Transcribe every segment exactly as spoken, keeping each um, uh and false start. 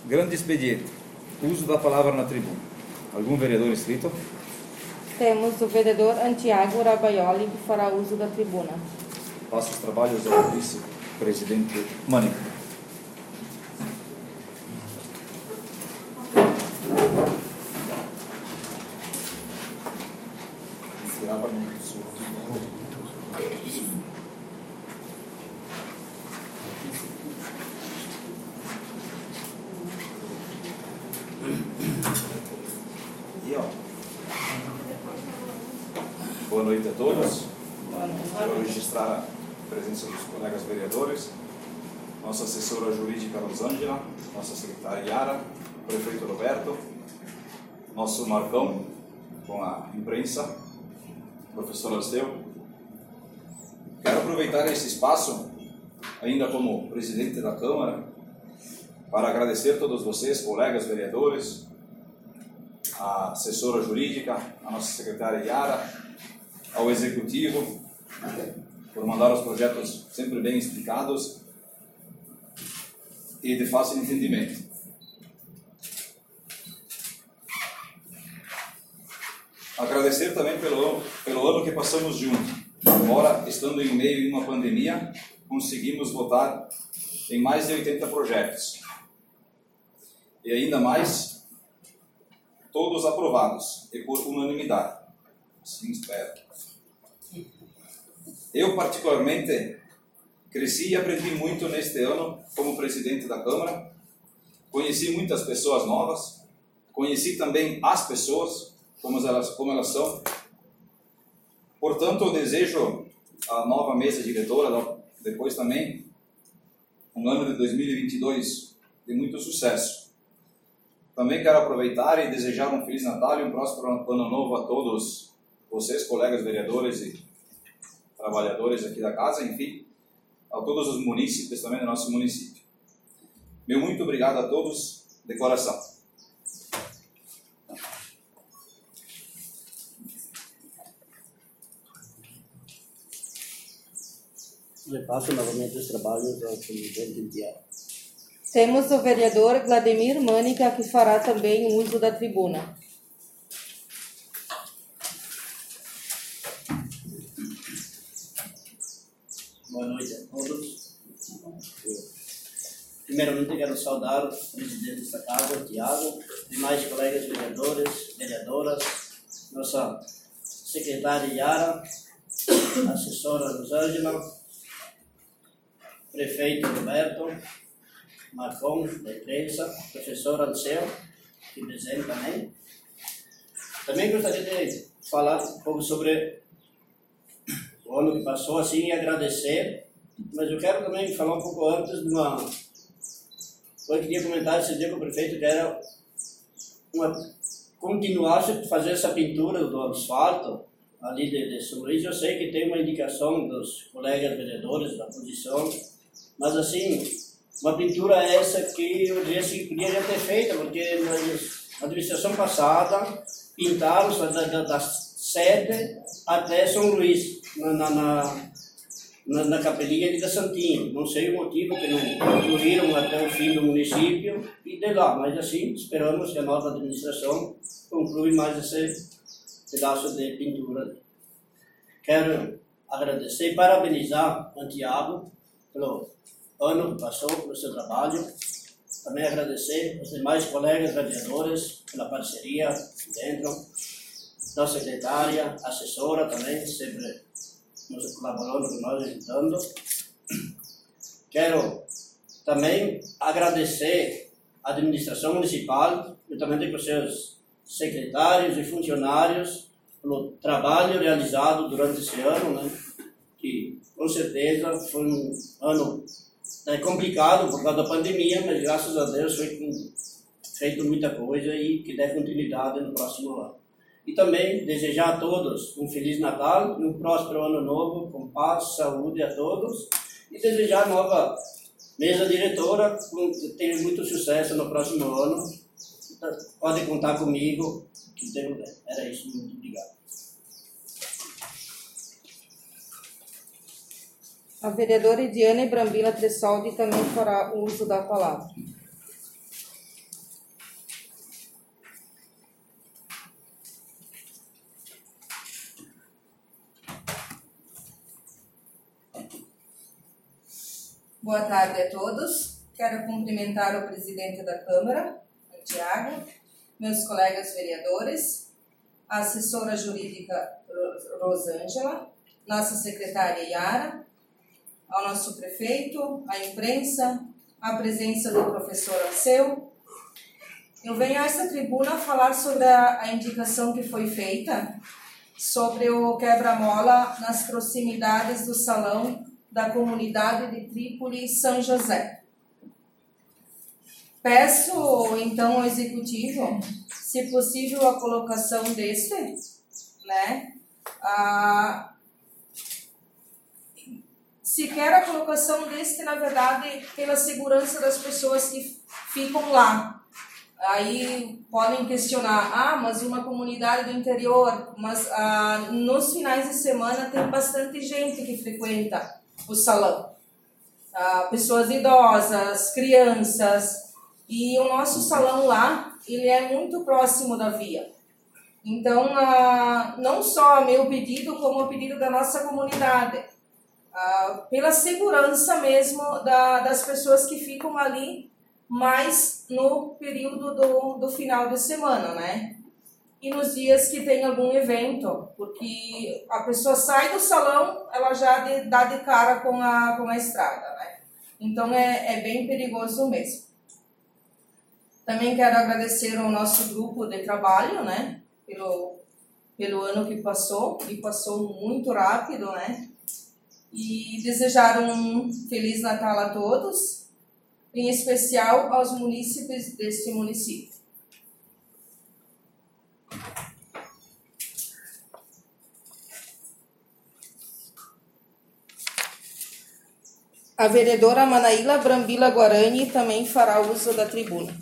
Grande expediente. Uso da palavra na tribuna. Algum vereador inscrito? Temos o vereador Antiago Rabaioli, que fará uso da tribuna. Passo os trabalhos ao vice-presidente Mânica. Boa noite a todos. Quero registrar a presença dos colegas vereadores, nossa assessora jurídica Rosângela, nossa secretária Yara, o prefeito Roberto, nosso Marcão com a imprensa, professor Alceu. Quero aproveitar esse espaço, ainda como presidente da Câmara, para agradecer a todos vocês, colegas vereadores, a assessora jurídica, a nossa secretária Yara, ao executivo, por mandar os projetos sempre bem explicados e de fácil entendimento. Agradecer também pelo, pelo ano que passamos juntos. Embora estando em meio de uma pandemia, conseguimos votar em mais de oitenta projetos. E ainda mais, todos aprovados e por unanimidade. Sim, espero. Eu, particularmente, cresci e aprendi muito neste ano como presidente da Câmara. Conheci muitas pessoas novas. Conheci também as pessoas, como elas, como elas são. Portanto, eu desejo à nova mesa diretora, depois também, um ano de dois mil e vinte e dois de muito sucesso. Também quero aproveitar e desejar um Feliz Natal e um próspero Ano Novo a todos vocês, colegas vereadores e trabalhadores aqui da casa, enfim, a todos os munícipes também do nosso município. Meu muito obrigado a todos, de coração. Repasso novamente os trabalhos ao presidente Antiago. Temos o vereador Vladimir Mânica, que fará também uso da tribuna. Boa noite a todos. Primeiramente, quero saudar o presidente desta casa, Tiago, demais colegas vereadores, vereadoras, nossa secretária Yara, assessora Rosângela, prefeito Roberto, Marcon, da imprensa, professor Alceu, que presente também. Também gostaria de falar um pouco sobre o ano que passou, assim, e agradecer, mas eu quero também falar um pouco antes de uma... Eu queria comentar esse dia com o prefeito, que era uma... continuar a fazer essa pintura do asfalto ali de, de São Luís. Eu sei que tem uma indicação dos colegas vereadores da oposição, mas assim, uma pintura essa que eu diria que podia já ter feita, porque na administração passada pintaram da, da, da sede até São Luís, na, na, na, na capelinha de da Santinha. Não sei o motivo que não concluíram até o fim do município e de lá, mas assim, esperamos que a nova administração conclui mais esse pedaço de pintura. Quero agradecer e parabenizar o Antiago pelo ano que passou, pelo seu trabalho. Também agradecer aos demais colegas vereadores pela parceria dentro, nossa secretária, assessora também, sempre nos colaborando com nós, ajudando. Quero também agradecer à administração municipal, juntamente com seus secretários e funcionários, pelo trabalho realizado durante esse ano, né? Que com certeza foi um ano é, complicado por causa da pandemia, mas graças a Deus foi feito muita coisa e que dê continuidade no próximo ano. E também desejar a todos um Feliz Natal e um próspero Ano Novo, com paz, saúde a todos, e desejar a nova mesa diretora que tenha muito sucesso no próximo ano. Pode contar comigo, que tenho, era isso, muito obrigado. A vereadora Ediane Brambila Tressoldi também fará uso da palavra. Boa tarde a todos. Quero cumprimentar o presidente da Câmara, o Tiago, meus colegas vereadores, a assessora jurídica Rosângela, nossa secretária Yara, ao nosso prefeito, a imprensa, a presença do professor Alceu. Eu venho a essa tribuna falar sobre a, a indicação que foi feita sobre o quebra-mola nas proximidades do salão da comunidade de Trípoli São José. Peço, então, ao Executivo, se possível, a colocação deste, né? Ah, se quer a colocação deste, na verdade, pela segurança das pessoas que ficam lá. Aí podem questionar, ah, mas uma comunidade do interior, mas ah, nos finais de semana tem bastante gente que frequenta o salão. Ah, pessoas idosas, crianças, e o nosso salão lá, ele é muito próximo da via. Então, ah, não só meu pedido, como o pedido da nossa comunidade, ah, pela segurança mesmo da, das pessoas que ficam ali, mas no período do, do final de semana, né? E nos dias que tem algum evento, porque a pessoa sai do salão, ela já de, dá de cara com a, com a estrada, né? Então é, é bem perigoso mesmo. Também quero agradecer ao nosso grupo de trabalho, né? Pelo, pelo ano que passou, e passou muito rápido, né? E desejar um Feliz Natal a todos, em especial aos munícipes deste município. A vereadora Manaíla Brambila Guarani também fará uso da tribuna.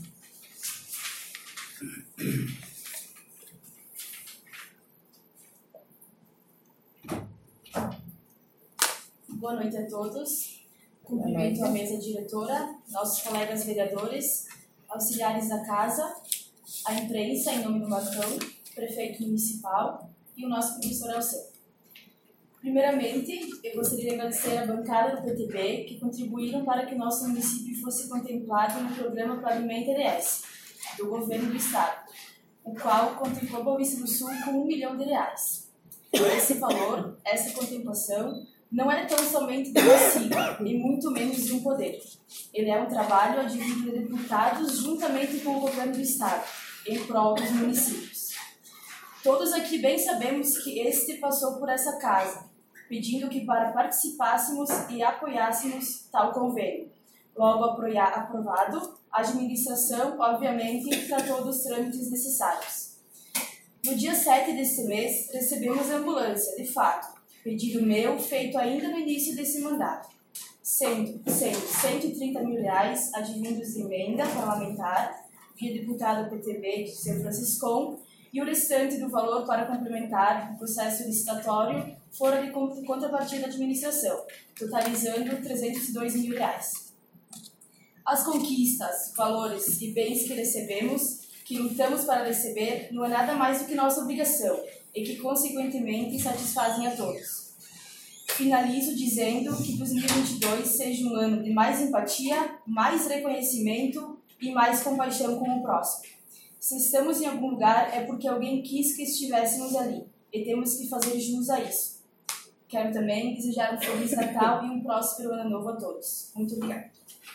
Boa noite a todos. Cumprimento a mesa diretora, nossos colegas vereadores, auxiliares da casa, a imprensa em nome do Marcão, prefeito municipal e o nosso professor Alceu. Primeiramente, eu gostaria de agradecer a bancada do P T B que contribuíram para que o nosso município fosse contemplado no programa Pavimenta R S, do governo do estado, o qual contemplou Boa Vista do Sul com um milhão de reais. Esse valor, essa contemplação, não é tão somente de uma sigla, e muito menos de um poder. Ele é um trabalho advindo de deputados juntamente com o governo do estado, em prol dos municípios. Todos aqui bem sabemos que este passou por essa casa, pedindo que para participássemos e apoiássemos tal convênio. Logo aprovado, a administração, obviamente, tratou dos trâmites necessários. No dia sete deste mês, recebemos a ambulância, de fato, pedido meu feito ainda no início desse mandato, sendo, sendo cento e trinta mil reais advindos de emenda parlamentar, via deputado P T B de seu Franciscon, e o restante do valor para complementar o processo licitatório fora de contrapartida da administração, totalizando trezentos e dois mil reais. As conquistas, valores e bens que recebemos, que lutamos para receber, não é nada mais do que nossa obrigação, e que, consequentemente, satisfazem a todos. Finalizo dizendo que dois mil e vinte e dois seja um ano de mais empatia, mais reconhecimento e mais compaixão com o próximo. Se estamos em algum lugar é porque alguém quis que estivéssemos ali, e temos que fazer jus a isso. Quero também desejar um Feliz Natal e um próspero Ano Novo a todos. Muito obrigada.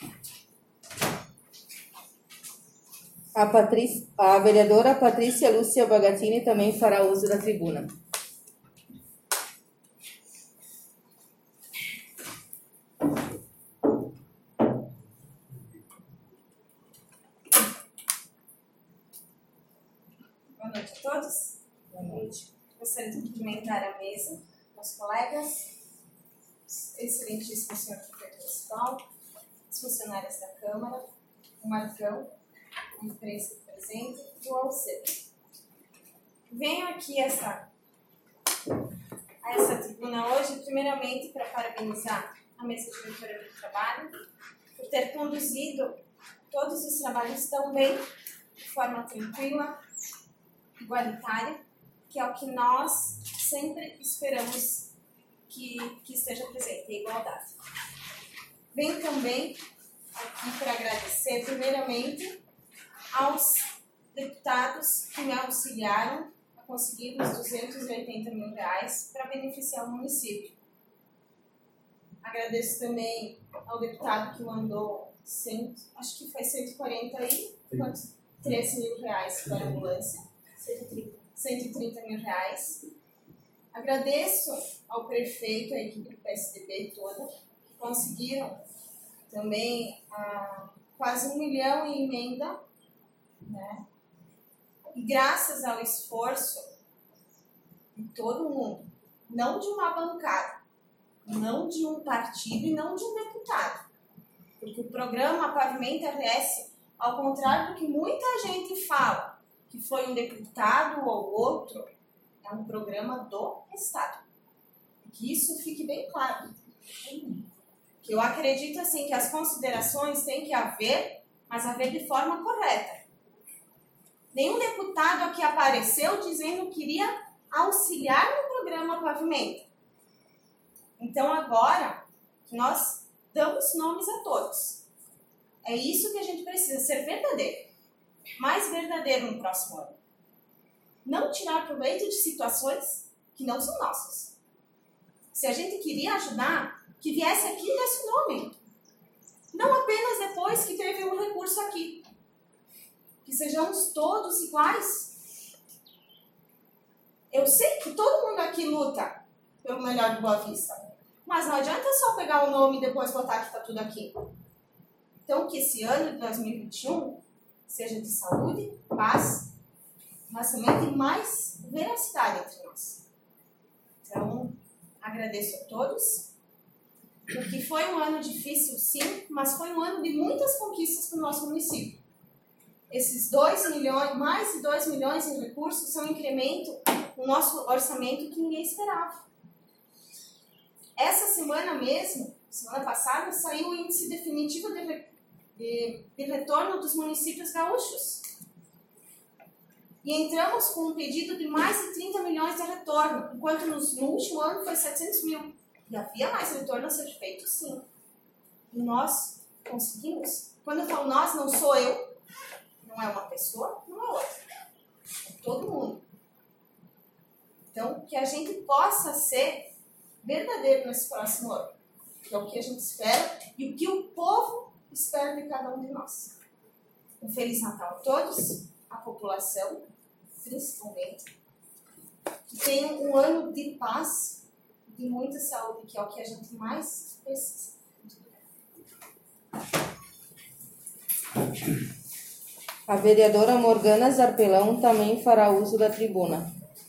A, Patrícia, a vereadora Patrícia Lúcia Bagatini também fará uso da tribuna. Boa noite a todos. Boa noite. Gostaria de cumprimentar a mesa, meus colegas, excelentíssimo senhor prefeito municipal, os funcionários da Câmara, o Marcão, a imprensa presente e o Alceu. Venho aqui essa, a essa tribuna hoje, primeiramente, para parabenizar a mesa diretora do trabalho por ter conduzido todos os trabalhos tão bem, de forma tranquila, igualitária, que é o que nós sempre esperamos que, que esteja presente, a igualdade. Venho também aqui para agradecer, primeiramente, aos deputados que me auxiliaram a conseguir os duzentos e oitenta mil reais para beneficiar o município. Agradeço também ao deputado que mandou, cem, acho que foi cento e quarenta e três mil reais para a ambulância. cento e trinta mil reais. Agradeço ao prefeito, a equipe do P S D B toda, que conseguiram também ah, quase um milhão em emenda, né? E graças ao esforço de todo mundo, não de uma bancada, não de um partido e não de um deputado, porque o programa Pavimenta R S, ao contrário do que muita gente fala, que foi um deputado ou outro, é um programa do Estado. Que isso fique bem claro. Que eu acredito assim que as considerações têm que haver, mas haver de forma correta. Nenhum deputado aqui apareceu dizendo que iria auxiliar no programa Pavimenta. Então agora, nós damos nomes a todos. É isso que a gente precisa, ser verdadeiro. Mais verdadeiro no próximo ano. Não tirar proveito de situações que não são nossas. Se a gente queria ajudar, que viesse aqui e desse o nome. Não apenas depois que teve um recurso aqui. Que sejamos todos iguais. Eu sei que todo mundo aqui luta pelo melhor de Boa Vista. Mas não adianta só pegar o nome e depois botar que está tudo aqui. Então, que esse ano de dois mil e vinte e um seja de saúde, paz, mas também tem mais veracidade entre nós. Então, agradeço a todos, porque foi um ano difícil, sim, mas foi um ano de muitas conquistas para o nosso município. Esses dois milhões, mais de dois milhões em recursos são um incremento no nosso orçamento que ninguém esperava. Essa semana mesmo, semana passada, saiu o índice definitivo de, de, de retorno dos municípios gaúchos. E entramos com um pedido de mais de trinta milhões de retorno, enquanto nos, no último ano foi setecentos mil. E havia mais retorno a ser feito, sim. E nós conseguimos. Quando eu falo nós, não sou eu, não é uma pessoa, não é outra. É todo mundo. Então, que a gente possa ser verdadeiro nesse próximo ano, que é o que a gente espera e o que o povo espera de cada um de nós. Um Feliz Natal a todos, a população, principalmente, que tenham um ano de paz e de muita saúde, que é o que a gente mais precisa. A vereadora Morgana Zarpelão também fará uso da tribuna.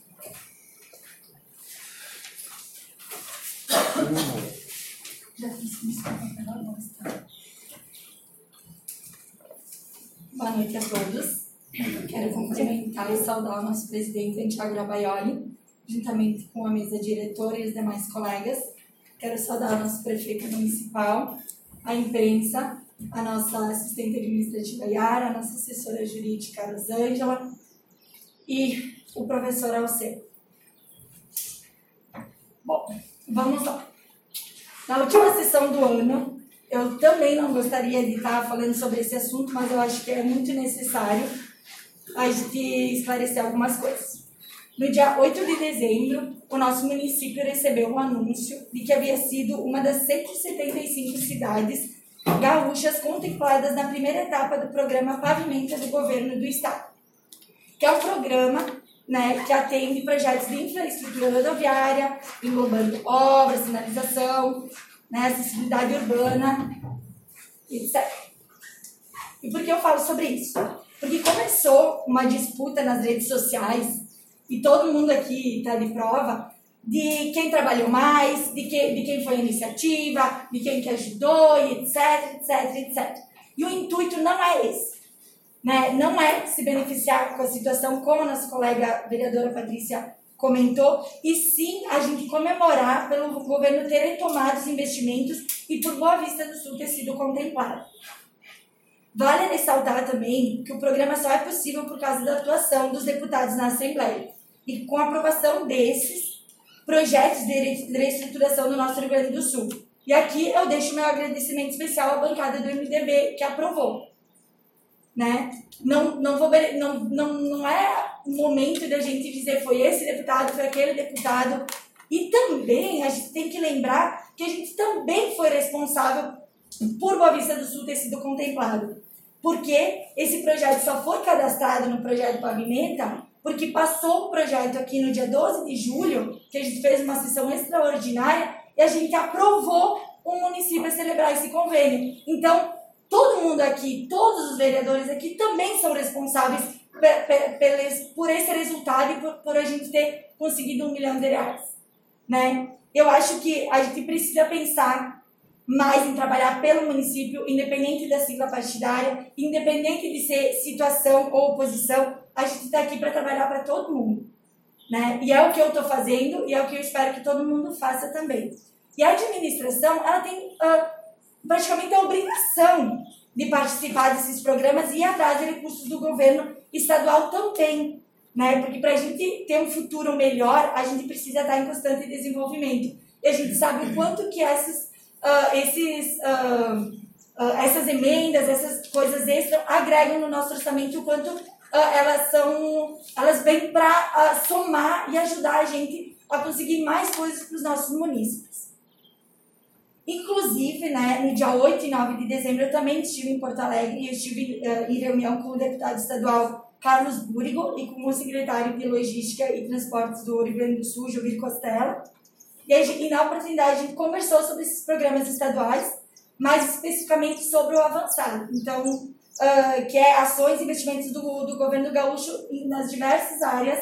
Boa noite a todos. Quero cumprimentar e saudar o nosso presidente Antiago Grabaioli, juntamente com a mesa diretora e os demais colegas. Quero saudar o nosso prefeito municipal, a imprensa, a nossa assistente administrativa Yara, a nossa assessora jurídica Rosângela e o professor Alceu. Bom, vamos lá. Na última sessão do ano, eu também não gostaria de estar falando sobre esse assunto, mas eu acho que é muito necessário a gente esclarecer algumas coisas. No dia oito de dezembro, o nosso município recebeu um anúncio de que havia sido uma das cento e setenta e cinco cidades gaúchas contempladas na primeira etapa do programa Pavimenta do Governo do Estado, que é um programa, né, que atende projetos de infraestrutura rodoviária, englobando obras, sinalização, né, acessibilidade urbana, etcétera. E por que eu falo sobre isso? Porque começou uma disputa nas redes sociais, e todo mundo aqui está de prova, de quem trabalhou mais, de, que, de quem foi a iniciativa, de quem que ajudou, e etc, etc, etcétera. E o intuito não é esse. Né? Não é se beneficiar com a situação, como a nossa colega vereadora Patrícia comentou, e sim a gente comemorar pelo governo ter retomado os investimentos e por Boa Vista do Sul ter sido contemplado. Vale ressaltar também que o programa só é possível por causa da atuação dos deputados na Assembleia e com a aprovação desses projetos de reestruturação do nosso Rio Grande do Sul. E aqui eu deixo meu agradecimento especial à bancada do M D B, que aprovou. Né? Não, não, vou, não, não, não é o momento da gente dizer foi esse deputado, foi aquele deputado. E também a gente tem que lembrar que a gente também foi responsável por Boa Vista do Sul ter sido contemplado. Porque esse projeto só foi cadastrado no projeto Pavimenta porque passou o projeto aqui no dia doze de julho, que a gente fez uma sessão extraordinária e a gente aprovou o município a celebrar esse convênio. Então, todo mundo aqui, todos os vereadores aqui também são responsáveis por esse resultado e por, por a gente ter conseguido um milhão de reais. Né? Eu acho que a gente precisa pensar mais em trabalhar pelo município, independente da sigla partidária, independente de ser situação ou oposição, a gente está aqui para trabalhar para todo mundo. Né? E é o que eu estou fazendo e é o que eu espero que todo mundo faça também. E a administração, ela tem uh, praticamente a obrigação de participar desses programas e ir atrás de recursos do governo estadual também. Né? Porque para a gente ter um futuro melhor, a gente precisa estar em constante desenvolvimento. E a gente sabe o quanto que essas, uh, esses, uh, uh, essas emendas, essas coisas extras agregam no nosso orçamento, o quanto uh, elas, são, elas vêm para uh, somar e ajudar a gente a conseguir mais coisas para os nossos munícipes. Inclusive, né, no dia oito e nove de dezembro, eu também estive em Porto Alegre e eu estive uh, em reunião com o deputado estadual Carlos Búrigo e com o secretário de Logística e Transportes do Rio Grande do Sul, Jovir Costello. E, a gente, e na oportunidade a gente conversou sobre esses programas estaduais, mais especificamente sobre o avançado. Então, uh, que é ações e investimentos do, do governo gaúcho nas diversas áreas,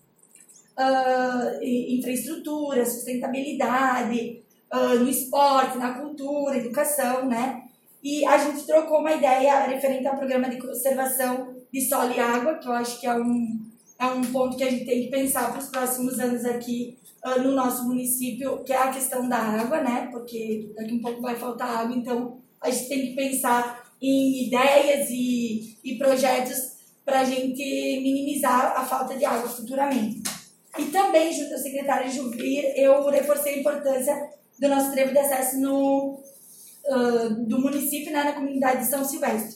uh, infraestrutura, sustentabilidade, uh, no esporte, na cultura, educação, né? E a gente trocou uma ideia referente ao programa de conservação de solo e água, que eu acho que é um, é um ponto que a gente tem que pensar para os próximos anos aqui uh, no nosso município, que é a questão da água, né? Porque daqui um pouco vai faltar água, então a gente tem que pensar em ideias e, e projetos para a gente minimizar a falta de água futuramente. E também, junto ao secretário Juvir, eu reforcei a importância do nosso trevo de acesso no, uh, do município, né, na comunidade de São Silvestre.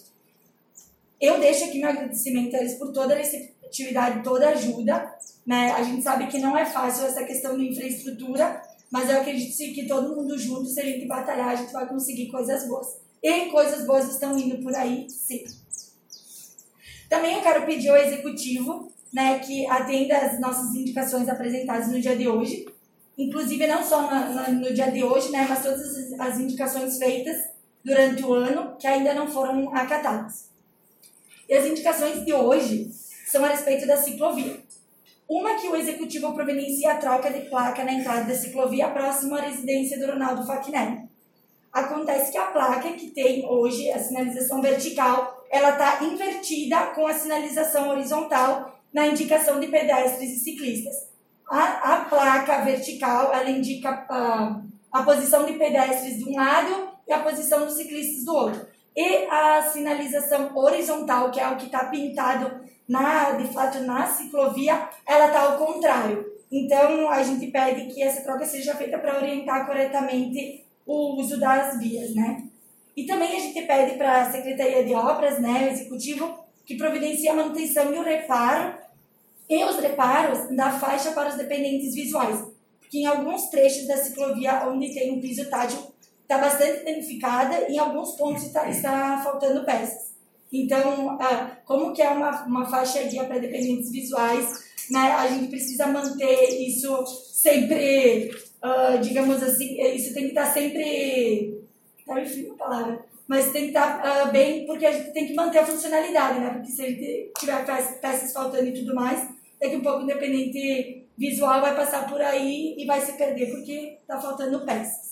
Eu deixo aqui meu agradecimento a eles por toda a receptividade, toda a ajuda. Né? A gente sabe que não é fácil essa questão de infraestrutura, mas eu acredito que todo mundo junto, se a gente batalhar, a gente vai conseguir coisas boas. E coisas boas estão indo por aí, sim. Também eu quero pedir ao Executivo, né, que atenda as nossas indicações apresentadas no dia de hoje. Inclusive, não só na, na, no dia de hoje, né, mas todas as, as indicações feitas durante o ano que ainda não foram acatadas. E as indicações de hoje são a respeito da ciclovia. Uma que o Executivo providencia a troca de placa na entrada da ciclovia próximo à residência do Ronaldo Facchini. Acontece que a placa que tem hoje, a sinalização vertical, ela está invertida com a sinalização horizontal na indicação de pedestres e ciclistas. A, a placa vertical, ela indica a, a posição de pedestres de um lado e a posição dos ciclistas do outro. E a sinalização horizontal, que é o que está pintado na, de fato na ciclovia, ela está ao contrário. Então, a gente pede que essa troca seja feita para orientar corretamente o uso das vias, né? E também a gente pede para a Secretaria de Obras, né, o Executivo, que providencie a manutenção e o reparo e os reparos da faixa para os dependentes visuais, porque em alguns trechos da ciclovia onde tem um piso tátil está bastante danificada e em alguns pontos está, está faltando peças. Então, ah, como que é uma, uma faixa guia para dependentes visuais, né, a gente precisa manter isso sempre, uh, digamos assim, isso tem que estar sempre, tá enfim a palavra, mas tem que estar uh, bem, porque a gente tem que manter a funcionalidade, né, porque se a gente tiver peças, peças faltando e tudo mais, daqui um pouco o independente visual vai passar por aí e vai se perder porque está faltando peças.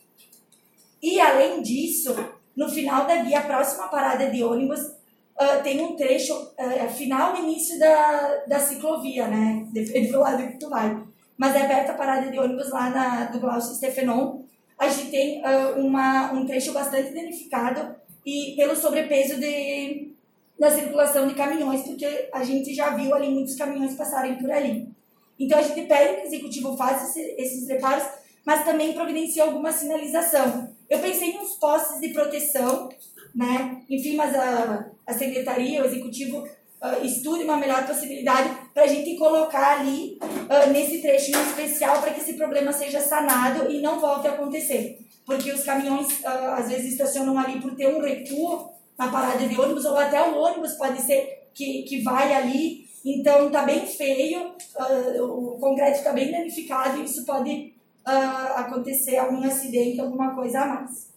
E, além disso, no final da guia, a próxima parada de ônibus, uh, tem um trecho, uh, final e início da, da ciclovia, né? Depende do lado que tu vai. Mas é perto da parada de ônibus lá na, do Glaucio Stefenon. A gente tem uh, uma, um trecho bastante danificado e pelo sobrepeso de, da circulação de caminhões, porque a gente já viu ali muitos caminhões passarem por ali. Então, a gente pede que o Executivo faça esse, esses reparos, mas também providenciou alguma sinalização. Eu pensei em uns postes de proteção, né? Enfim, mas a, a secretaria, o executivo, uh, estude uma melhor possibilidade para a gente colocar ali, uh, nesse trecho em especial, para que esse problema seja sanado e não volte a acontecer. Porque os caminhões, uh, às vezes, estacionam ali por ter um recuo na parada de ônibus, ou até o ônibus pode ser que, que vai ali. Então, está bem feio, uh, o concreto está bem danificado e isso pode uh, acontecer algum acidente, alguma coisa a mais.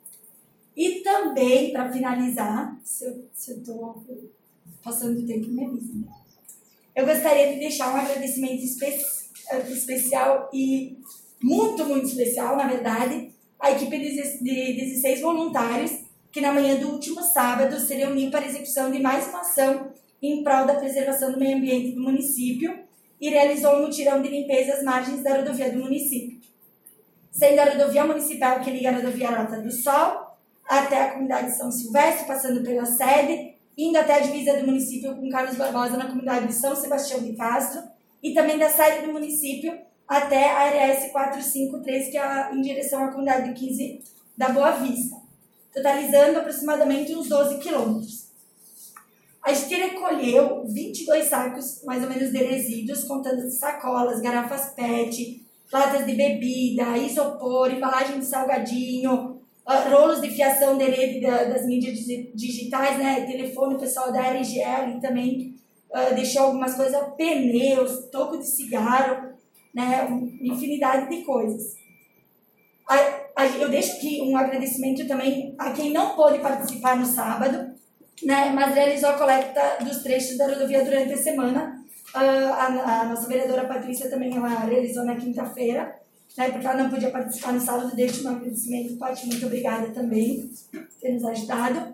E também, para finalizar, se eu estou passando o tempo, me avisa. Eu gostaria de deixar um agradecimento espe especial e muito, muito especial, na verdade, à equipe de dezesseis voluntários que na manhã do último sábado se reuniu para a execução de mais uma ação em prol da preservação do meio ambiente do município e realizou um mutirão de limpeza às margens da rodovia do município. Sendo a rodovia municipal que liga a rodovia Rota do Sol até a comunidade de São Silvestre, passando pela sede, indo até a divisa do município com Carlos Barbosa na comunidade de São Sebastião de Castro, e também da sede do município até a R S quatrocentos e cinquenta e três, que é em direção à comunidade de quinze da Boa Vista, totalizando aproximadamente uns doze quilômetros. A gente recolheu vinte e dois sacos, mais ou menos, de resíduos, contando sacolas, garrafas P E T, latas de bebida, isopor, embalagem de salgadinho, uh, rolos de fiação de rede da, das mídias digitais, né, telefone, o pessoal da R G L também uh, deixou algumas coisas, pneus, toco de cigarro, né, uma infinidade de coisas. A, a, eu deixo aqui um agradecimento também a quem não pôde participar no sábado, né, mas realizou a coleta dos trechos da rodovia durante a semana. Uh, a, a nossa vereadora Patrícia também ela realizou na quinta-feira, né, porque ela não podia participar no sábado. Deixo um agradecimento, Paty, muito obrigada também por ter nos ajudado.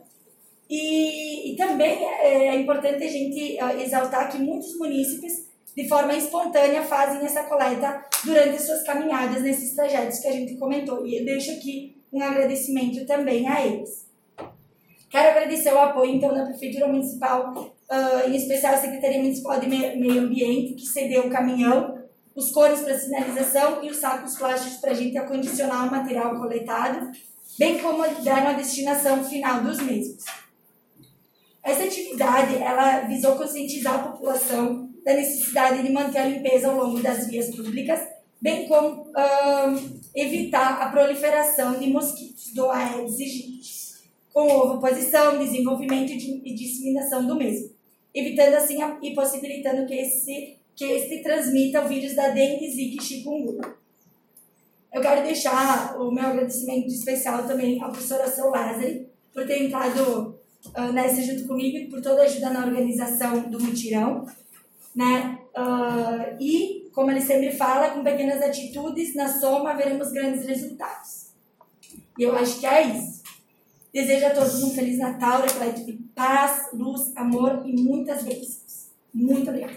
E, e também é, é importante a gente uh, exaltar que muitos munícipes, de forma espontânea, fazem essa coleta durante as suas caminhadas nesses trajetos que a gente comentou. E eu deixo aqui um agradecimento também a eles. Quero agradecer o apoio, então, da Prefeitura Municipal, uh, em especial a Secretaria Municipal de Meio Ambiente, que cedeu o caminhão, os cones para sinalização e os sacos plásticos para a gente acondicionar o material coletado, bem como dar uma destinação final dos mesmos. Essa atividade ela visou conscientizar a população da necessidade de manter a limpeza ao longo das vias públicas, bem como uh, evitar a proliferação de mosquitos do Aedes aegypti, com ovoposição, desenvolvimento e disseminação do mesmo, evitando assim a, e possibilitando que esse, que este transmita o vírus da dengue, zika e chikungunya. Eu quero deixar o meu agradecimento especial também à professora Seu Lázari por ter entrado uh, nessa junto comigo e por toda a ajuda na organização do mutirão, né? Uh, e, como ele sempre fala, com pequenas atitudes, na soma veremos grandes resultados. E eu acho que é isso. Desejo a todos um Feliz Natal, repleto de paz, luz, amor e muitas bênçãos. Muito obrigada.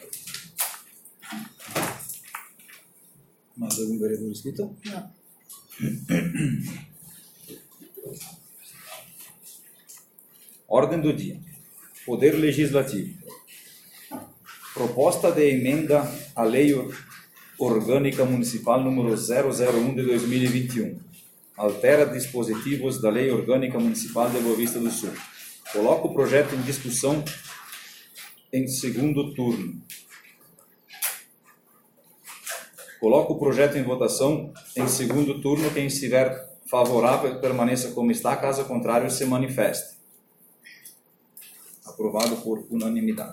Mais algum vereador inscrito? Não. Ordem do dia. Poder Legislativo. Proposta de emenda à Lei Orgânica Municipal número zero zero um de dois mil e vinte e um. Altera dispositivos da Lei Orgânica Municipal de Boa Vista do Sul. Coloca o projeto em discussão em segundo turno. Coloca o projeto em votação em segundo turno. Quem estiver favorável, permaneça como está. Caso contrário, se manifeste. Aprovado por unanimidade.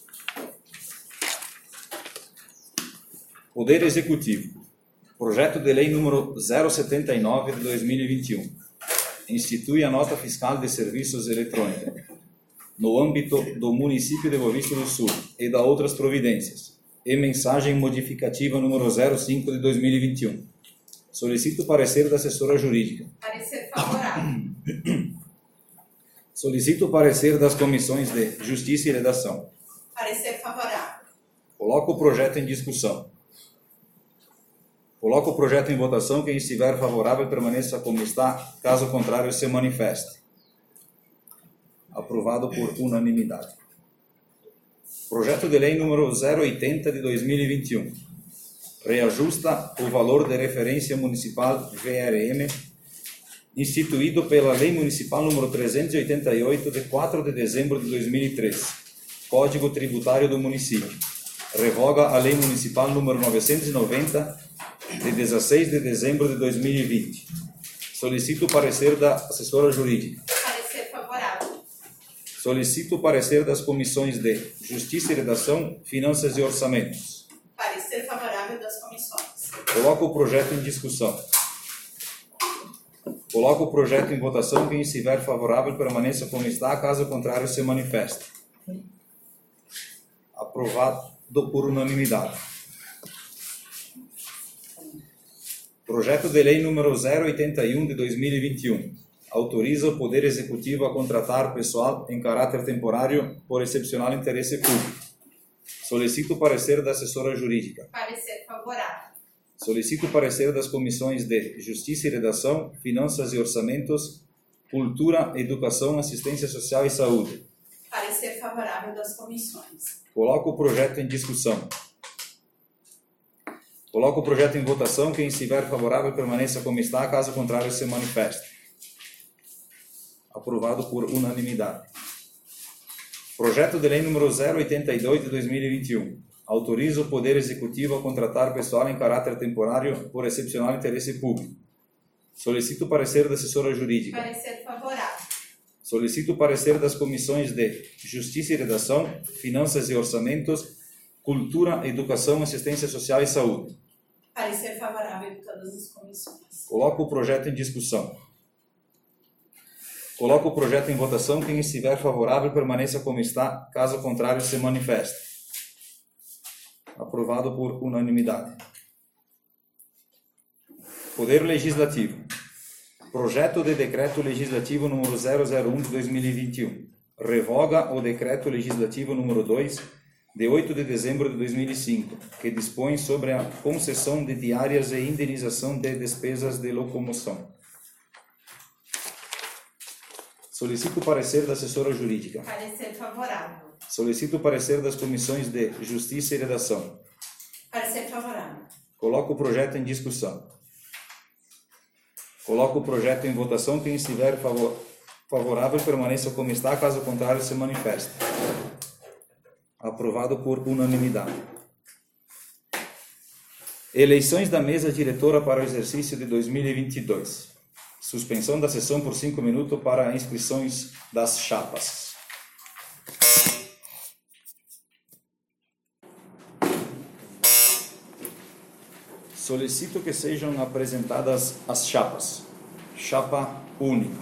Poder Executivo. Projeto de Lei número zero setenta e nove de dois mil e vinte e um. Institui a nota fiscal de serviços eletrônicos no âmbito do município de Boa Vista do Sul e da outras providências. E mensagem modificativa número zero cinco de dois mil e vinte e um. Solicito o parecer da assessora jurídica. Parecer favorável. Solicito o parecer das comissões de Justiça e Redação. Parecer favorável. Coloco o projeto em discussão. Coloco o projeto em votação. Quem estiver favorável, permaneça como está. Caso contrário, se manifeste. Aprovado por unanimidade. Projeto de Lei número zero oitenta de dois mil e vinte e um. reajusta o valor de referência municipal V R M, instituído pela Lei Municipal número trezentos e oitenta e oito, de quatro de dezembro de dois mil e três, Código Tributário do Município. Revoga a Lei Municipal número novecentos e noventa, de dezesseis de dezembro de dois mil e vinte. Solicito o parecer da assessora jurídica. Parecer favorável. Solicito o parecer das comissões de Justiça e Redação, Finanças e Orçamentos. Parecer favorável das comissões. Coloco o projeto em discussão. Coloco o projeto em votação. Quem estiver favorável, permaneça como está. Caso contrário, se manifeste. Aprovado por unanimidade. Projeto de Lei número zero oitenta e um de dois mil e vinte e um. Autoriza o Poder Executivo a contratar pessoal em caráter temporário por excepcional interesse público. Solicito o parecer da assessora jurídica. Parecer favorável. Solicito o parecer das comissões de Justiça e Redação, Finanças e Orçamentos, Cultura, Educação, Assistência Social e Saúde. Parecer favorável das comissões. Coloco o projeto em discussão. Coloco o projeto em votação. Quem estiver favorável, permaneça como está. Caso contrário, se manifeste. Aprovado por unanimidade. Projeto de Lei número zero oitenta e dois de dois mil e vinte e um. Autoriza o Poder Executivo a contratar pessoal em caráter temporário por excepcional interesse público. Solicito o parecer da assessora jurídica. Parecer favorável. Solicito o parecer das comissões de Justiça e Redação, Finanças e Orçamentos, Cultura, Educação, Assistência Social e Saúde. Parecer favorável de todas as comissões. Coloco o projeto em discussão. Coloco o projeto em votação. Quem estiver favorável, permaneça como está. Caso contrário, se manifeste. Aprovado por unanimidade. Poder Legislativo. Projeto de Decreto Legislativo número zero zero um de dois mil e vinte e um. Revoga o Decreto Legislativo número dois de oito de dezembro de dois mil e cinco, que dispõe sobre a concessão de diárias e indenização de despesas de locomoção. Solicito o parecer da assessora jurídica. Parecer favorável. Solicito o parecer das comissões de Justiça e Redação. Parecer favorável. Coloco o projeto em discussão. Coloco o projeto em votação. Quem estiver favor, favorável, permaneça como está. Caso contrário, se manifeste. Aprovado por unanimidade. Eleições da mesa diretora para o exercício de dois mil e vinte e dois. Suspensão da sessão por cinco minutos para inscrições das chapas. Solicito que sejam apresentadas as chapas. Chapa única.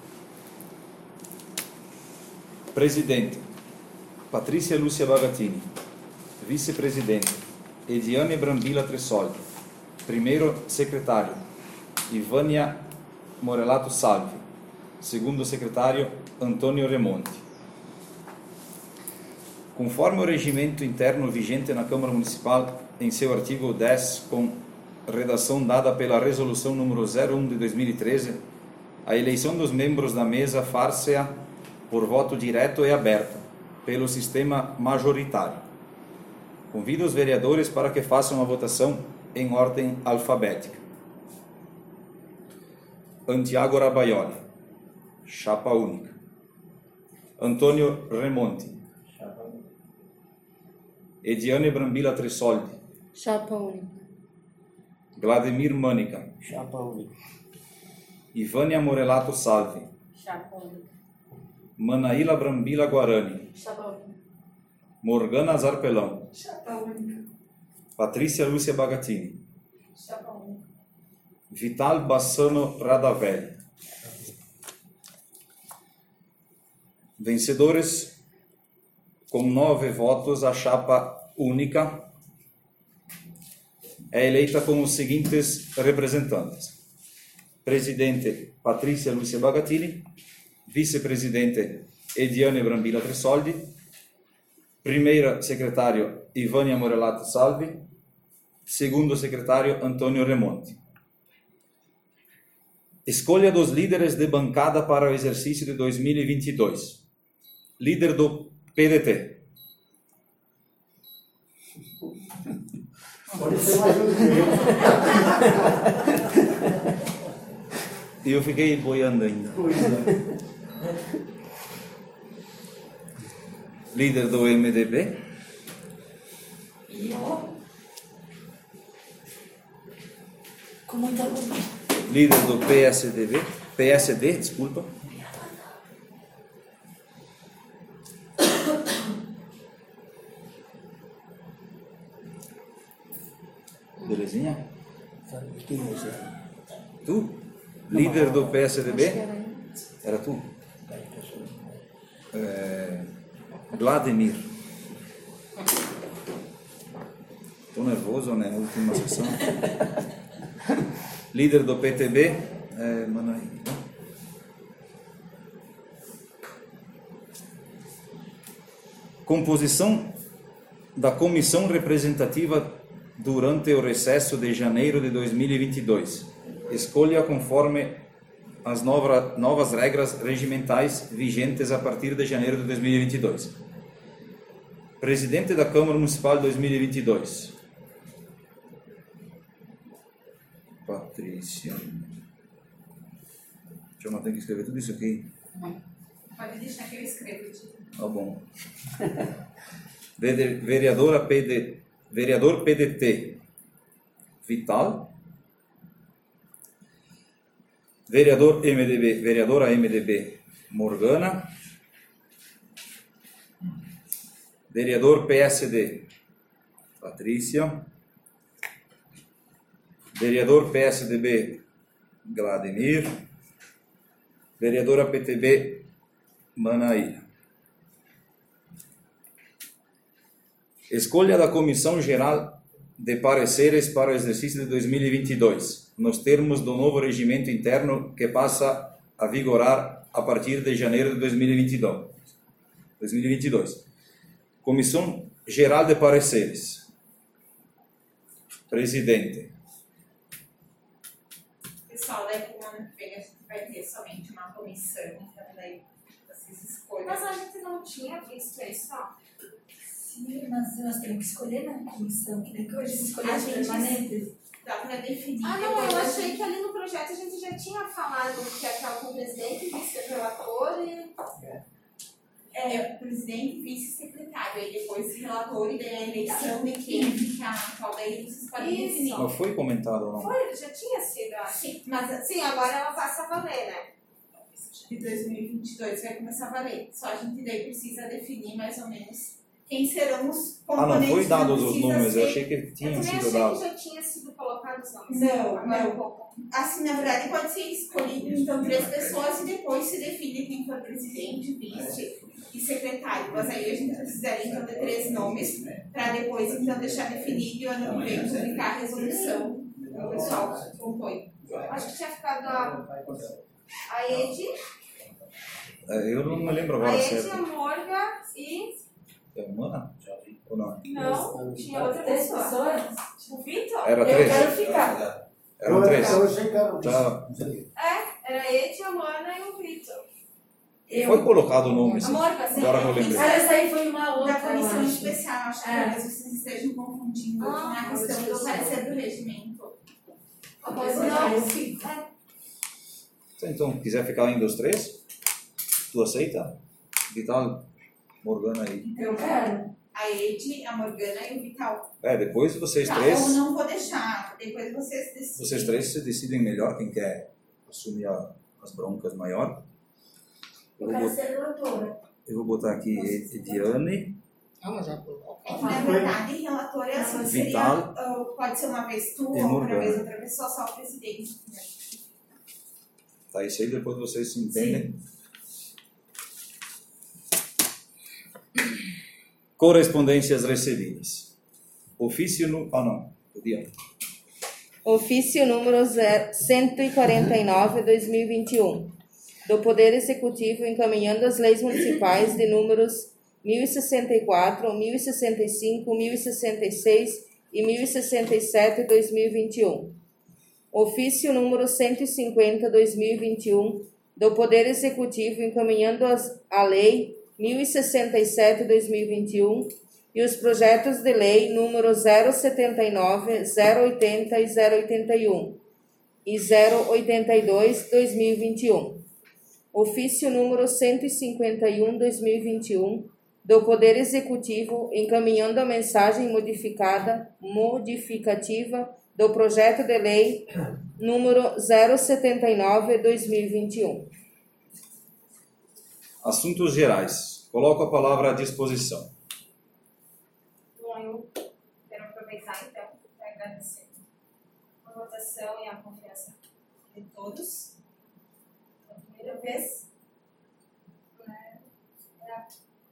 Presidente: Patrícia Lúcia Bagatini. Vice-presidente: Ediane Brambila Tresoldi. Primeiro secretário: Ivânia Morelato Salvi. Segundo secretário: Antônio Remonte. Conforme o regimento interno vigente na Câmara Municipal, em seu artigo dez, com redação dada pela Resolução número zero um de dois mil e treze, a eleição dos membros da mesa far-se-á por voto direto e aberto, pelo sistema majoritário. Convido os vereadores para que façam a votação em ordem alfabética. Antiago Rabaioli, chapa única. Antônio Remonte. Chapa única. Ediane Brambila Tresoldi. Chapa única. Vladimir Mânica. Chapa única. Ivânia Morelato Salvi. Chapa única. Manaíla Brambila Guarani. Chapa única. Morgana Zarpelão. Chapa única. Patrícia Lúcia Bagatini. Chapa única. Vital Bassano Radavelli. Vencedores: com nove votos, a chapa única é eleita com os seguintes representantes: presidente Patrícia Lúcia Bagatini, vice-presidente Ediane Brambila Tresoldi, primeira secretário Ivânia Morelato Salvi, segundo secretário Antônio Remonte. Escolha dos líderes de bancada para o exercício de dois mil e vinte e dois. Líder do P D T. Pode ser mais um E eu fiquei boiando ainda. Líder do M D B. Com muita vontade. Líder do P S D B. P S D, desculpa. Belezinha? Quem é esse? Tu? Líder do P S D B? Era tu? É... Vladimir. Estou nervoso, né? Última sessão. Líder do P T B? É... Manaí. Composição da comissão representativa durante o recesso de janeiro de dois mil e vinte e dois. Escolha conforme as nova, novas regras regimentais vigentes a partir de janeiro de dois mil e vinte e dois. Presidente da Câmara Municipal de dois mil e vinte e dois. Patrícia. Deixa eu não ter que escrever tudo isso aqui. Pode deixar que eu escrevo. Tá bom. Vereadora P D, vereador P D T, Vital. Vereador M D B, vereadora M D B, Morgana. Vereador P S D, Patrícia. Vereador P S D B, Vladimir. Vereadora P T B, Manaíra. Escolha da Comissão Geral de Pareceres para o exercício de dois mil e vinte e dois, nos termos do novo regimento interno que passa a vigorar a partir de janeiro de dois mil e vinte e dois. dois mil e vinte e dois. Comissão Geral de Pareceres. Presidente. Pessoal, daí pro ano que vem a gente vai ter somente uma comissão, então daí vocês escolhem. Mas a gente não tinha visto isso, ó. Sim, mas nós temos que escolher na comissão, que nem que hoje se escolher A as gente- permanentes. Dá pra definir. Ah, não, depois eu a achei gente- que ali no projeto a gente já tinha falado que aquela com o presidente, vice-relator e... É, presidente, vice-secretário, aí depois relator e daí a eleição de quem fica, qual daí vocês podem Isso. definir. Não foi comentado, não? Foi, já tinha sido, eu acho. Sim, mas Sim, agora ela passa a valer, né? de dois mil e vinte e dois vai começar a valer. Só a gente daí precisa definir mais ou menos quem serão os Ah, componentes. não foi dados não os precisa números, eu ser- achei que Eu tinham também sido achei dados. que já tinha sido colocado os nomes. Não, Agora não. um pouco. Assim, na verdade, pode ser escolhido então três pessoas e depois se define quem for presidente, vice e secretário. Mas aí a gente precisaria então de três nomes para depois então deixar definido e o ano que vem publicar a resolução. O pessoal compõe. Acho que tinha ficado a, a Edi, É, eu não me lembro a agora Edi, a certo. Morga e... É humana? Ou não? Não, tinha outra Três pessoa. pessoas? O Vitor? Era Eu três? quero ficar. Eram três? Eu achei que era. Tá. É, era a Edi, a Morga e o Vitor. Eu. Foi colocado o nome, A sim. Morga, sim. Agora que eu lembrei. Ah, essa aí foi uma outra, Da comissão eu acho. especial, acho que É. talvez vocês estejam confundindo Ah, com a questão do parecer do regimento. Mas Não, não, sim. Então, quiser ficar ainda os três, tu aceita? Vital, Morgana aí. Eu quero. A Edi, a Morgana e o Vital. É, depois vocês Tá, três, eu não vou deixar, depois vocês decidem. vocês três se decidem melhor quem quer assumir a- as broncas maior. Eu Eu vou, quero botar, ser doutora. eu vou botar aqui Ediane, É que, na verdade, relator é assim, seria, Vital. ah, pode ser uma vez tu, E ou outra Morgana. vez outra pessoa, só o presidente. né? tá isso aí, depois vocês se entendem. Correspondências recebidas. Ofício no... Ah, não. Podia. Ofício número zero- cento e quarenta e nove, dois mil e vinte e um, do Poder Executivo encaminhando as leis municipais de números mil e sessenta e quatro, mil e sessenta e cinco, mil e sessenta e seis e mil e sessenta e sete, dois mil e vinte e um. Ofício número cento e cinquenta, dois mil e vinte e um, do Poder Executivo encaminhando as, a Lei mil e sessenta e sete, dois mil e vinte e um, e os projetos de lei número zero setenta e nove, zero oitenta e zero oitenta e um e zero oitenta e dois, dois mil e vinte e um. Ofício número cento e cinquenta e um, dois mil e vinte e um, do Poder Executivo, encaminhando a mensagem modificada, modificativa do projeto de lei número zero setenta e nove, dois mil e vinte e um. Assuntos gerais. Coloco a palavra à disposição. Bom, eu quero aproveitar então para agradecer a votação e a confiança de todos. É a primeira vez, né? É a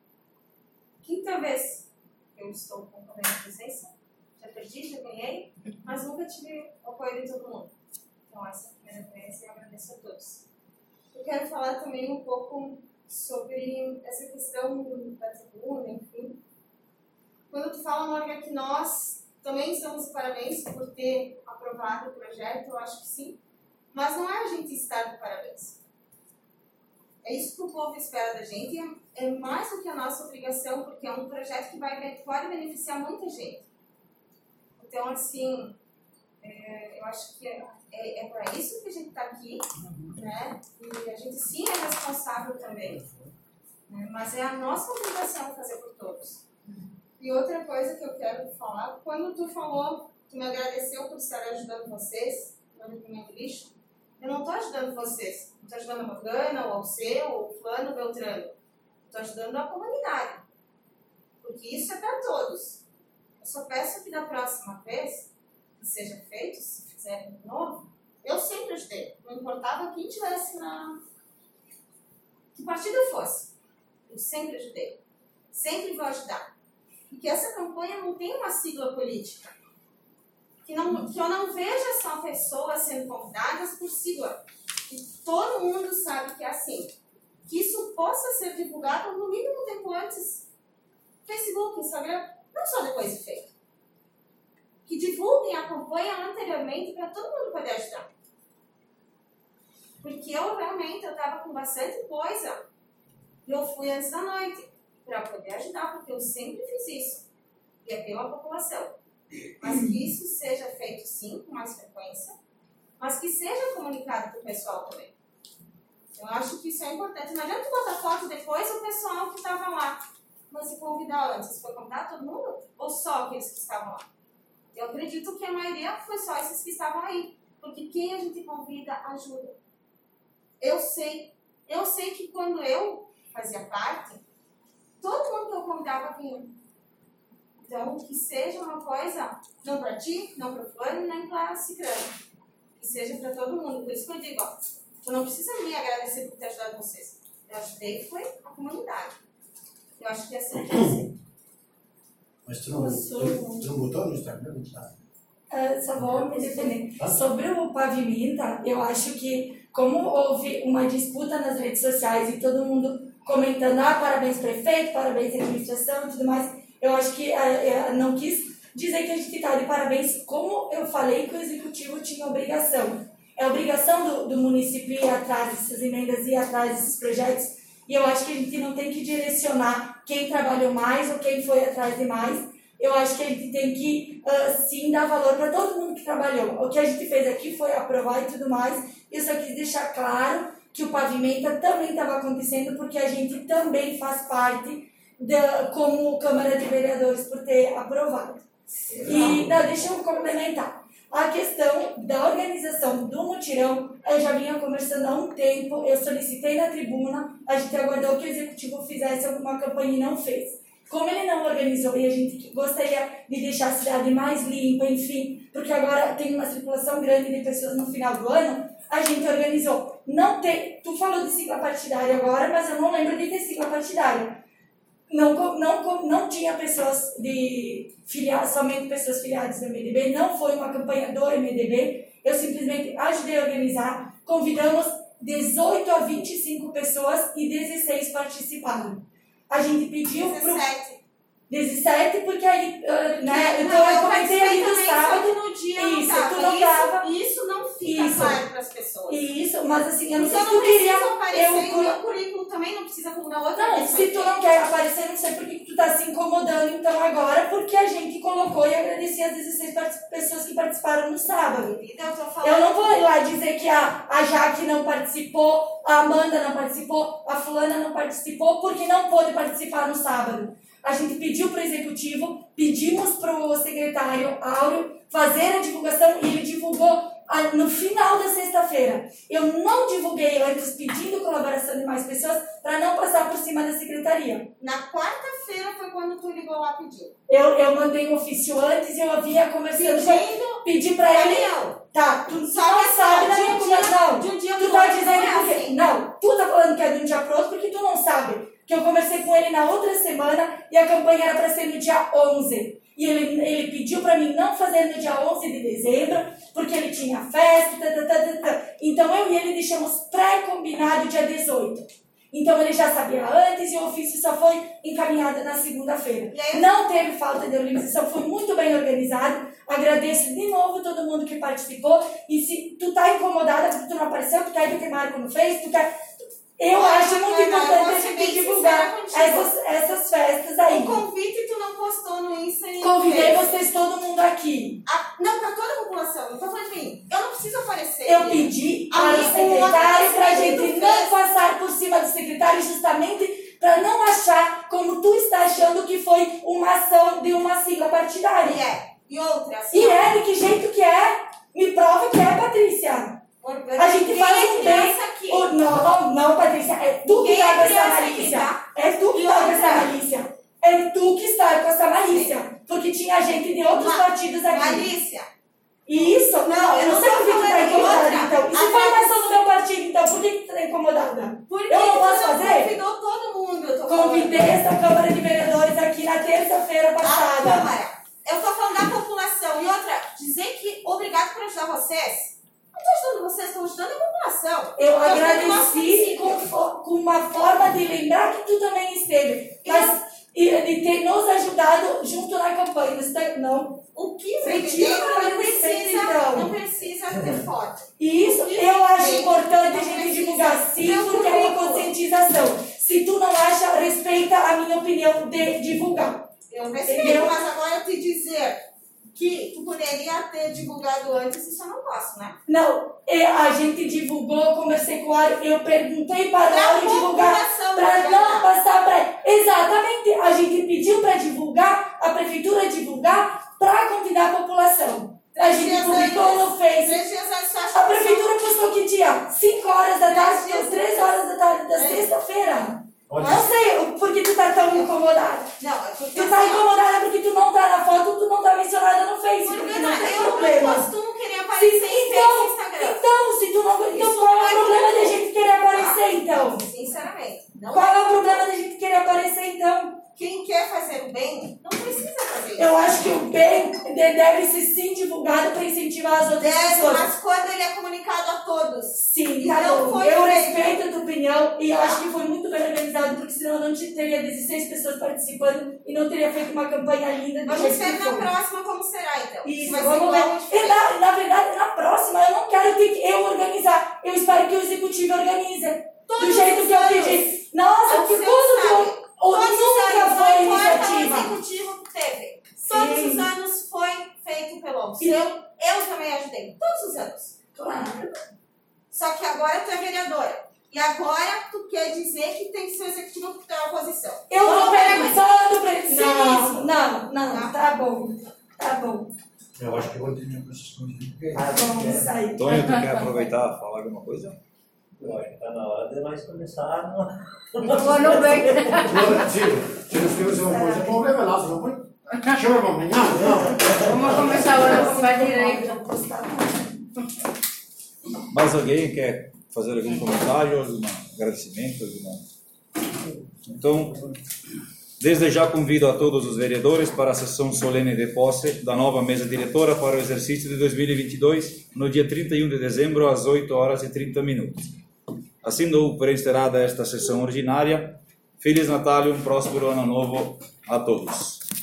quinta vez que eu estou concorrendo à presença. Já perdi, já ganhei, mas nunca tive o apoio de todo mundo. Então, essa é a primeira vez e eu agradeço a todos. Eu quero falar também um pouco sobre essa questão da tribuna, enfim. Quando tu fala, Morgan, que nós também estamos de parabéns por ter aprovado o projeto, eu acho que sim, mas não é a gente estar de parabéns. É isso que o povo espera da gente, é mais do que a nossa obrigação, porque é um projeto que vai, pode beneficiar muita gente. Então, assim, é, eu acho que é, é, é para isso que a gente está aqui, né? E a gente sim é responsável também, né? Mas é a nossa obrigação fazer por todos. E outra coisa que eu quero falar, quando tu falou, tu me agradeceu por estar ajudando vocês no recolhimento de lixo, eu não estou ajudando vocês, não estou ajudando a Morgana, ou ao seu, ou o fulano, o Beltrano. Estou ajudando a comunidade, porque isso é para todos. Eu só peço que da próxima vez que seja feito, se fizerem de novo, eu sempre ajudei. Não importava quem estivesse na... que partido eu fosse. Eu sempre ajudei. Sempre vou ajudar. E que essa campanha não tem uma sigla política. Que, não, que eu não veja só pessoas sendo convidadas por sigla. Que todo mundo sabe que é assim. Que isso possa ser divulgado no mínimo tempo antes. Facebook, Instagram, não só depois de feito. Que divulguem a campanha anteriormente para todo mundo poder ajudar. Porque eu realmente estava com bastante coisa e eu fui antes da noite para poder ajudar, porque eu sempre fiz isso. E é pela população. Mas que isso seja feito sim, com mais frequência, mas que seja comunicado para o pessoal também. Eu acho que isso é importante. Não adianta botar foto depois o pessoal que estava lá. Mas se convidar antes, foi convidar todo mundo? Ou só aqueles que estavam lá? Eu acredito que a maioria foi só esses que estavam aí. Porque quem a gente convida ajuda. Eu sei. Eu sei que quando eu fazia parte, todo mundo que eu convidava vinha. Então, que seja uma coisa, não para ti, não para o fulano, nem para ciclano. Que seja para todo mundo. Por isso que eu digo, ó, tu não precisa me agradecer por ter ajudado vocês. Eu ajudei, foi a comunidade. Eu acho que é assim que é assim. Mas tu não, tu, tu não botou no Instagram? Tá? Uh, só vou me defender. Sobre o Pavimenta, eu acho que, como houve uma disputa nas redes sociais e todo mundo comentando, ah, parabéns prefeito, parabéns administração e tudo mais, eu acho que uh, não quis dizer que a gente está de parabéns, como eu falei que o executivo tinha obrigação. É obrigação do, do município ir atrás dessas emendas, ir atrás desses projetos. E eu acho que a gente não tem que direcionar quem trabalhou mais ou quem foi atrás de mais. Eu acho que a gente tem que, uh, sim, dar valor para todo mundo que trabalhou. O que a gente fez aqui foi aprovar e tudo mais. Eu só quis deixar claro que o Pavimenta também estava acontecendo porque a gente também faz parte, da, como Câmara de Vereadores, por ter aprovado. E não, deixa eu complementar. A questão da organização do mutirão, eu já vinha conversando há um tempo, eu solicitei na tribuna, a gente aguardou que o executivo fizesse alguma campanha e não fez. Como ele não organizou e a gente gostaria de deixar a cidade mais limpa, enfim, porque agora tem uma circulação grande de pessoas no final do ano, a gente organizou. Não tem, tu falou de sigla partidária agora, mas eu não lembro de ter sigla partidária. Não, não, não tinha pessoas de filiadas, somente pessoas filiadas do M D B, não foi uma campanha do M D B, eu simplesmente ajudei a organizar, convidamos dezoito a vinte e cinco pessoas e dezesseis participaram. A gente pediu... dezessete. dezessete, porque aí, uh, né, É, então não, eu comentei participei ali no também, só sábado. que no dia eu Isso, não tu tava. não isso, tava. isso não fica Isso. claro para as pessoas. Isso, mas assim, eu não sei Então se não tu queria. precisa aparecer, Eu, e o meu currículo também não precisa com da outra não, vez, se vai tu ter. não quer aparecer, não sei por que que tu tá se incomodando então agora, porque a gente colocou e agradecer as dezesseis partic- pessoas que participaram no sábado. Então eu tô falando. Eu não vou ir lá dizer que a, a Jaque não participou, a Amanda não participou, a fulana não participou, porque não pôde participar no sábado. A gente pediu para o executivo, pedimos para o secretário Áureo fazer a divulgação e ele divulgou a, no final da sexta-feira. Eu não divulguei antes pedindo colaboração de mais pessoas para não passar por cima da secretaria. Na quarta-feira foi quando tu ligou lá pedindo. Eu, eu mandei um ofício antes e eu havia conversando, Pedindo. pedi para ele. Daniel, Tá, tu Só não que sabe da de minha um dia- conversação. de um dia Tu pro tá outro dizendo não é porque. assim. Não, tu tá falando que é de um dia pro outro porque tu não sabe. Que eu conversei com ele na outra semana e a campanha era para ser no dia onze. E ele, ele pediu para mim não fazer no dia onze de dezembro, porque ele tinha festa, tá, tá, tá, tá, tá. Então eu e ele deixamos pré-combinado dia dezoito. Então ele já sabia antes e o ofício só foi encaminhado na segunda-feira. E aí- Não teve falta de organização, foi muito bem organizado. Agradeço de novo todo mundo que participou. E se tu tá incomodada porque tu não apareceu, tu quer que te marque no Face, tu quer... Eu Olha, acho muito Ana, eu importante vou a ser gente bem divulgar sincera contigo. essas, essas festas aí. O convite tu não postou no Insta e no Convidei Face. vocês, todo mundo aqui. Ah, não, para toda a população. Não tô falando de mim. Eu não preciso aparecer. Eu pedi para o Aí, o secretário para a agradecimento gente tu não fez. passar por cima do secretário, justamente para não achar, como tu está achando, que foi uma ação de uma sigla E partidária. é. E outra, assim. E é, de que jeito que é? Me prova que é, Patrícia. A gente faz um bem. Aqui. Oh, não, não, Patrícia. É tu que Ninguém está é com essa criança aqui, malícia. tá? É tu que E está com outra. essa malícia. É tu que está com essa malícia. Porque tinha gente de outros Ma- partidos aqui. Malícia. E isso? Não, eu não sei tô por que tu tá falando de incomodada, outra. então. Isso A foi uma Patrícia- ação do meu partido, então. Por que que tu tá incomodada? Porque Eu não tu posso fazer? convidou todo mundo. Eu tô falando. Convidei essa Câmara de Vereadores aqui na terça-feira A passada. Câmara. Eu tô falando da população. E outra, dizer que obrigado por ajudar vocês. Não tô ajudando vocês, estou ajudando a população. Eu Tô ajudando o nosso agradeci município. com, fo- com uma forma de lembrar que tu também esteve. Mas e, de ter nos ajudado junto na campanha. Isso tá- não. O que Você vem tira dentro pra não respeito, precisa, então. não precisa ter foto. E isso eu acho importante a gente divulgar sim, porque é uma conscientização. Se tu não acha, respeita a minha opinião de divulgar. Eu respeito, Entendeu? mas agora eu te dizer que tu poderia ter divulgado antes, isso eu não posso, né? Não, e a gente divulgou, conversei com o Áureo, eu perguntei para o Pra Áureo divulgar, população, para né? não passar para... Exatamente, a gente pediu para divulgar, a prefeitura divulgar, para convidar a população. A Três gente dias publicou antes. no Face. Três dias antes, você acha A que prefeitura postou que dia? cinco horas da tarde, Três dias três horas da tarde da É. sexta-feira. Pode Não sei o- por que tu tá tão incomodada. Não, é porque Tu tá assim, ó, incomodada porque tu não tá na foto, tu não tá mencionada no Facebook, porque não não, tem eu problema. não costumo querer Se, aparecer em Face e então, Instagram. então, se tu não. Então, Isso qual não é é o problema comigo. da gente querer aparecer, então? Sinceramente. Não Qual é. é o problema da gente querer aparecer, então? Quem quer fazer o bem, não precisa fazer isso. Eu acho que o bem de- deve ser sim divulgado para incentivar as outras Deve, pessoas. mas quando ele é comunicado a todos. Sim, tá Então, bom. foi Eu feito. respeito a tua opinião e eu acho que foi muito bem organizado, porque senão eu não te- teria dezesseis pessoas participando e não teria feito uma campanha linda do Vamos jeito ver que na foi. próxima como será, então. Isso, vai ser vamos igual ou ver. E diferente. na, na verdade, na próxima, eu não quero ter que eu organizar. Eu espero que o executivo organize. Todos do jeito os que eu anos. pedi. Nossa, Você que tudo sabe. que ou Todos os nunca anos, foi não importa iniciativa. o executivo que teve. Todos Sim. os anos foi feito pelo E- eu, eu também ajudei. Todos os anos. Claro. Só que agora tu é vereadora. E agora tu quer dizer que tem que ser o executivo que tem a oposição. Eu tô Vamos ver perguntando pra ele. Sim, Não, isso. não, não, tá bom. Tá bom. Eu acho que eu vou ter minha essas coisas. Porque Vamos sair. Tonho, tu quer aproveitar e falar alguma coisa? Eu acho que está na hora de nós começar a... Boa noite. se, se nos temos uma coisa, problema lá, não foi? Chama, mamãe. Não, não. Vamos começar agora a conversar direito. Mais alguém quer fazer algum comentário, algum agradecimento? Alguma... Então, desde já convido a todos os vereadores para a sessão solene de posse da nova mesa diretora para o exercício de dois mil e vinte e dois, no dia trinta e um de dezembro, às oito horas e trinta minutos. Assim dou por encerrada esta sessão ordinária. Feliz Natal e um próspero ano novo a todos.